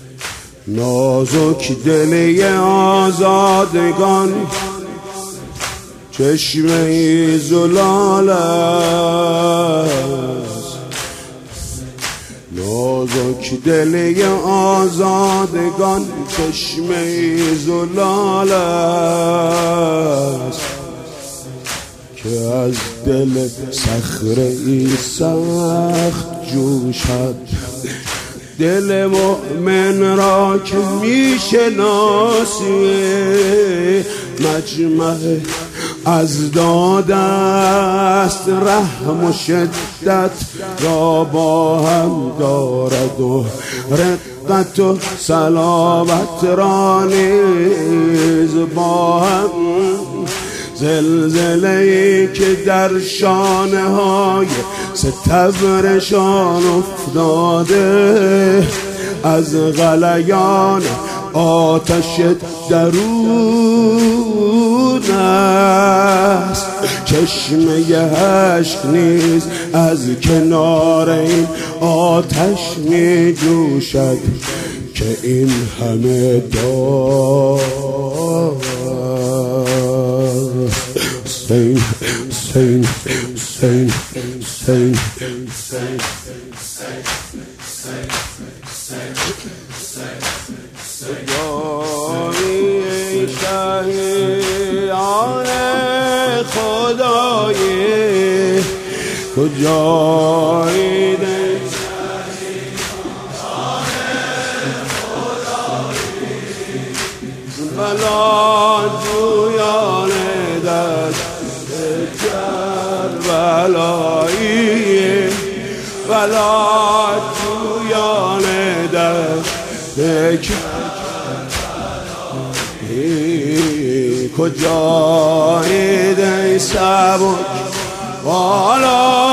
نازک دلی آزادگان چشمه زلال است، نازک دلی آزادگان چشمه زلال است که از دل صخره‌ای سخت جوشد. دل مؤمن را که میشناسی مجمع از داد است، رحم و شدت را با هم دارد و رقت و صلابت را نیز با هم. زلزله‌ای که در شانه های ستبرشان افتاده از غلیان آتش درون است. چشمه عشق نیز از کنار این آتش می جوشد که این همه دار سین سین سین سین کجایی شهیان خدایی، کجایی بلا جویان دست کربلایی، بلا جویان دست کربلایی. کجایید ای سبک بالا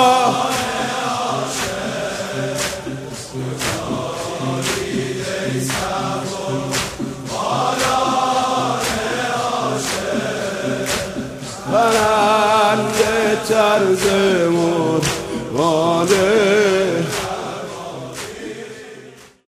برنده طرز مرغانه